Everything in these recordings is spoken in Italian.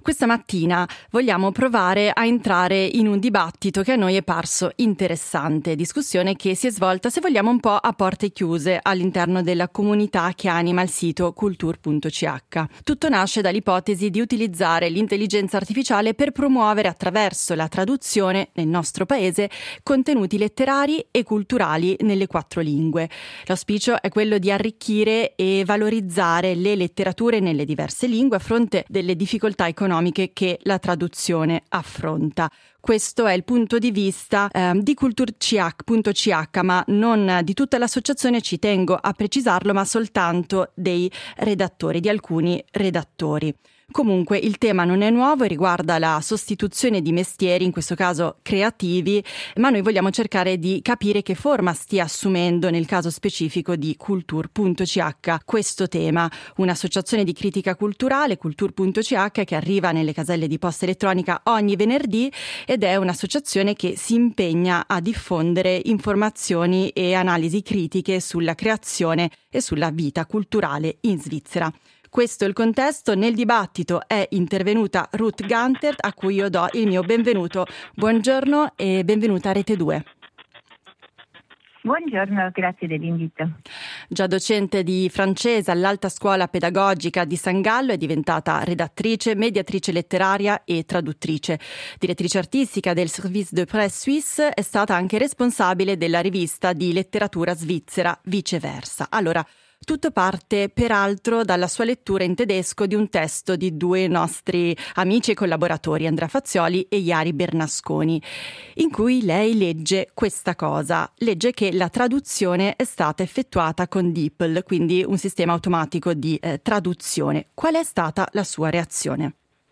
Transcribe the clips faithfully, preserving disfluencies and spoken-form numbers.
Questa mattina vogliamo provare a entrare in un dibattito che a noi è parso interessante, discussione che si è svolta, se vogliamo, un po' a porte chiuse all'interno della comunità che anima il sito cultur punto c h. Tutto nasce dall'ipotesi di utilizzare l'intelligenza artificiale per promuovere attraverso la traduzione nel nostro paese contenuti letterari e culturali nelle quattro lingue. L'auspicio è quello di arricchire e valorizzare le letterature nelle diverse lingue a fronte delle difficoltà economiche che la traduzione affronta. Questo è il punto di vista eh, di cultur punto c h, ma non di tutta l'associazione, ci tengo a precisarlo, ma soltanto dei redattori, di alcuni redattori. Comunque il tema non è nuovo e riguarda la sostituzione di mestieri, in questo caso creativi, ma noi vogliamo cercare di capire che forma stia assumendo nel caso specifico di cultur punto c h questo tema. Un'associazione di critica culturale, cultur punto c h, che arriva nelle caselle di posta elettronica ogni venerdì ed è un'associazione che si impegna a diffondere informazioni e analisi critiche sulla creazione e sulla vita culturale in Svizzera. Questo è il contesto. Nel dibattito è intervenuta Ruth Gantert, a cui io do il mio benvenuto. Buongiorno e benvenuta a Rete due. Buongiorno, grazie dell'invito. Già docente di francese all'Alta Scuola Pedagogica di San Gallo, è diventata redattrice, mediatrice letteraria e traduttrice. Direttrice artistica del Service de Presse Suisse, è stata anche responsabile della rivista di letteratura svizzera Viceversa. Allora, tutto parte peraltro dalla sua lettura in tedesco di un testo di due nostri amici e collaboratori, Andrea Fazioli e Jari Bernasconi, in cui lei legge questa cosa, legge che la traduzione è stata effettuata con DeepL, quindi un sistema automatico di eh, traduzione. Qual è stata la sua reazione?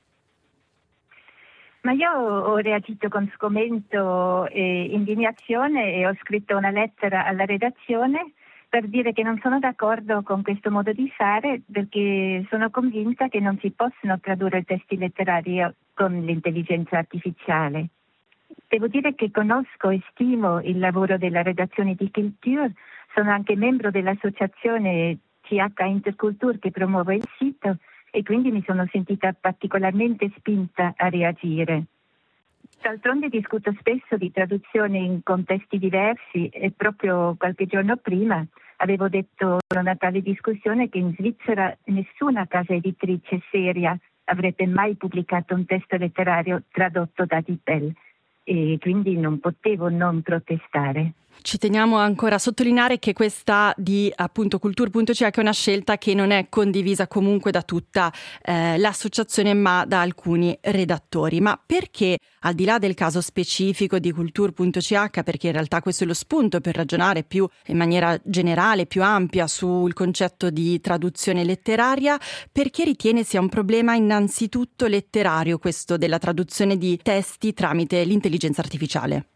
Ma io ho reagito con sgomento e indignazione e ho scritto una lettera alla redazione per dire che non sono d'accordo con questo modo di fare, perché sono convinta che non si possono tradurre testi letterari con l'intelligenza artificiale. Devo dire che conosco e stimo il lavoro della redazione di Culture, sono anche membro dell'associazione C H Interculture che promuove il sito e quindi mi sono sentita particolarmente spinta a reagire. D'altronde discuto spesso di traduzione in contesti diversi e proprio qualche giorno prima avevo detto in una tale discussione che in Svizzera nessuna casa editrice seria avrebbe mai pubblicato un testo letterario tradotto da DeepL e quindi non potevo non protestare. Ci teniamo ancora a sottolineare che questa di appunto cultur punto c h è una scelta che non è condivisa comunque da tutta eh, l'associazione, ma da alcuni redattori. Ma perché, al di là del caso specifico di cultur punto c h, perché in realtà questo è lo spunto per ragionare più in maniera generale, più ampia sul concetto di traduzione letteraria, perché ritiene sia un problema innanzitutto letterario questo della traduzione di testi tramite l'intelligenza artificiale?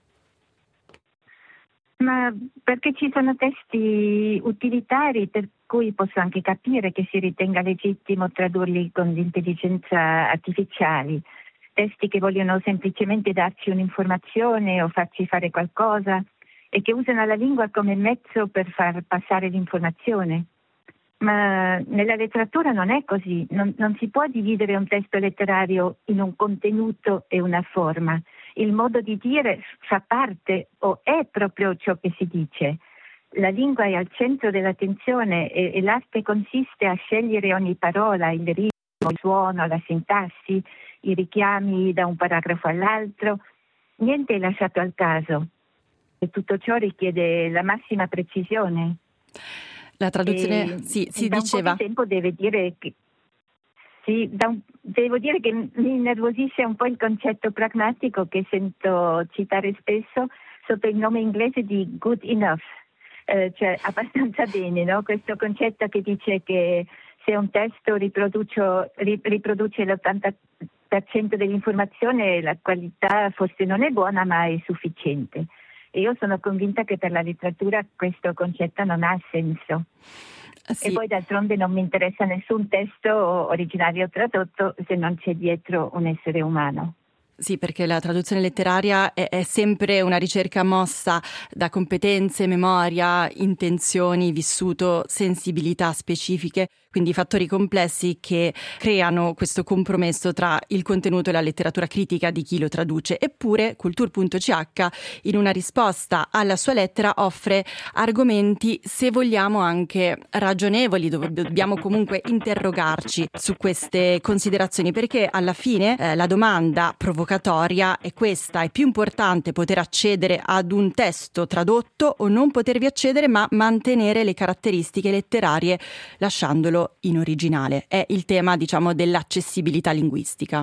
Ma perché ci sono testi utilitari per cui posso anche capire che si ritenga legittimo tradurli con l'intelligenza artificiale, testi che vogliono semplicemente darci un'informazione o farci fare qualcosa e che usano la lingua come mezzo per far passare l'informazione. Ma nella letteratura non è così, non, non si può dividere un testo letterario in un contenuto e una forma. Il modo di dire fa parte o è proprio ciò che si dice. La lingua è al centro dell'attenzione e, e l'arte consiste a scegliere ogni parola, il ritmo, il suono, la sintassi, i richiami da un paragrafo all'altro. Niente è lasciato al caso e tutto ciò richiede la massima precisione. La traduzione, e, sì, si da diceva. un po' di tempo deve dire che sì, da un, devo dire che mi innervosisce un po' il concetto pragmatico che sento citare spesso sotto il nome inglese di good enough, eh, cioè abbastanza bene, no? Questo concetto che dice che se un testo riproduce, riproduce l'ottanta per cento dell'informazione, la qualità forse non è buona ma è sufficiente. E io sono convinta che per la letteratura questo concetto non ha senso. Sì. E poi d'altronde non mi interessa nessun testo originario tradotto se non c'è dietro un essere umano. Sì, perché la traduzione letteraria è, è sempre una ricerca mossa da competenze, memoria, intenzioni, vissuto, sensibilità specifiche, quindi fattori complessi che creano questo compromesso tra il contenuto e la letteratura critica di chi lo traduce. Eppure Culture punto c h in una risposta alla sua lettera offre argomenti, se vogliamo, anche ragionevoli, dove dobbiamo comunque interrogarci su queste considerazioni, perché alla fine eh, la domanda provocatoria è questa: è più importante poter accedere ad un testo tradotto o non potervi accedere ma mantenere le caratteristiche letterarie lasciandolo in originale? È il tema, diciamo, dell'accessibilità linguistica.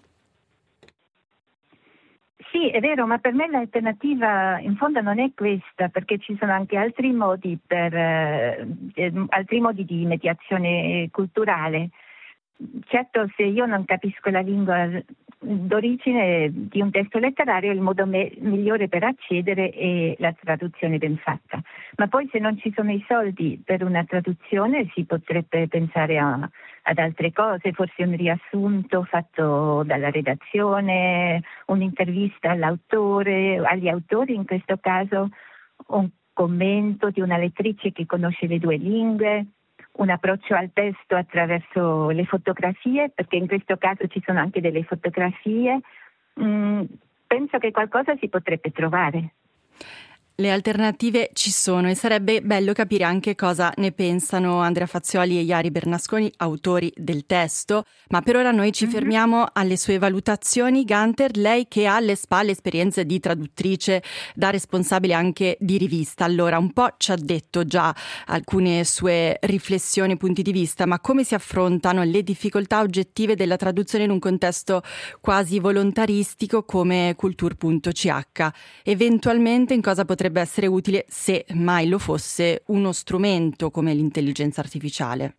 Sì, è vero, ma per me l'alternativa in fondo non è questa, perché ci sono anche altri modi per eh, altri modi di mediazione culturale. Certo, se io non capisco la lingua d'origine di un testo letterario, il modo me- migliore per accedere è la traduzione ben fatta. Ma poi, se non ci sono i soldi per una traduzione, si potrebbe pensare a, ad altre cose, forse un riassunto fatto dalla redazione, un'intervista all'autore, agli autori in questo caso, un commento di una lettrice che conosce le due lingue, un approccio al testo attraverso le fotografie, perché in questo caso ci sono anche delle fotografie. Mm, penso che qualcosa si potrebbe trovare. Le alternative ci sono e sarebbe bello capire anche cosa ne pensano Andrea Fazzioli e Jari Bernasconi, autori del testo, ma per ora noi ci mm-hmm. fermiamo alle sue valutazioni. Gunter, lei che ha alle spalle esperienze di traduttrice, da responsabile anche di rivista, allora un po' ci ha detto già alcune sue riflessioni, punti di vista, ma come si affrontano le difficoltà oggettive della traduzione in un contesto quasi volontaristico come Culture punto c h? Eventualmente in cosa potrebbe essere utile, se mai lo fosse, uno strumento come l'intelligenza artificiale?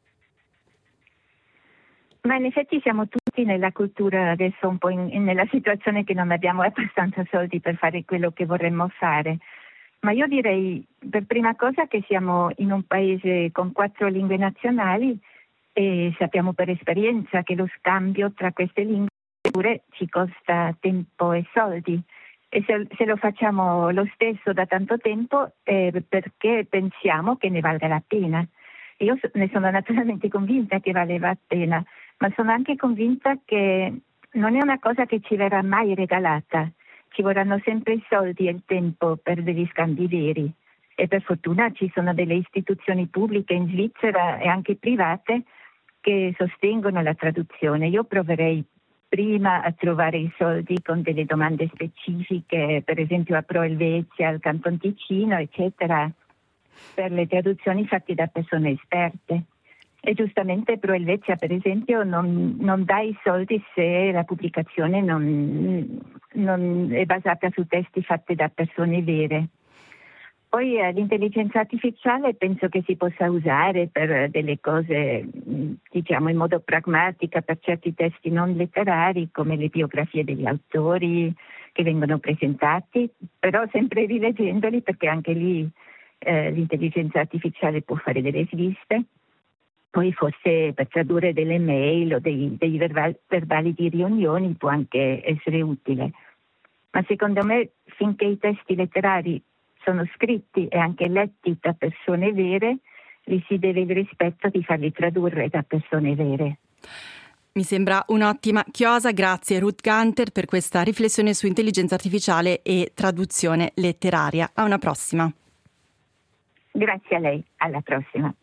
Ma in effetti siamo tutti nella cultura adesso un po' in, in, nella situazione che non abbiamo abbastanza soldi per fare quello che vorremmo fare. Ma io direi per prima cosa che siamo in un paese con quattro lingue nazionali e sappiamo per esperienza che lo scambio tra queste lingue pure ci costa tempo e soldi. E se, se lo facciamo lo stesso da tanto tempo è perché pensiamo che ne valga la pena. Io ne sono naturalmente convinta che valeva la pena, ma sono anche convinta che non è una cosa che ci verrà mai regalata. Ci vorranno sempre i soldi e il tempo per degli scambi veri. E per fortuna ci sono delle istituzioni pubbliche in Svizzera e anche private che sostengono la traduzione. Io proverei prima a trovare i soldi con delle domande specifiche, per esempio a Pro Helvetia, al Canton Ticino, eccetera, per le traduzioni fatte da persone esperte. E giustamente Pro Helvetia, per esempio, non, non dà i soldi se la pubblicazione non, non è basata su testi fatti da persone vere. Poi eh, l'intelligenza artificiale penso che si possa usare per delle cose, diciamo, in modo pragmatica, per certi testi non letterari, come le biografie degli autori che vengono presentati, però sempre rileggendoli, perché anche lì eh, l'intelligenza artificiale può fare delle sviste. Poi forse per tradurre delle mail o dei, dei verbali, verbali di riunioni può anche essere utile. Ma secondo me, finché i testi letterari sono scritti e anche letti da persone vere, gli si deve il rispetto di farli tradurre da persone vere. Mi sembra un'ottima chiosa. Grazie Ruth Gunter per questa riflessione su intelligenza artificiale e traduzione letteraria. A una prossima. Grazie a lei, alla prossima.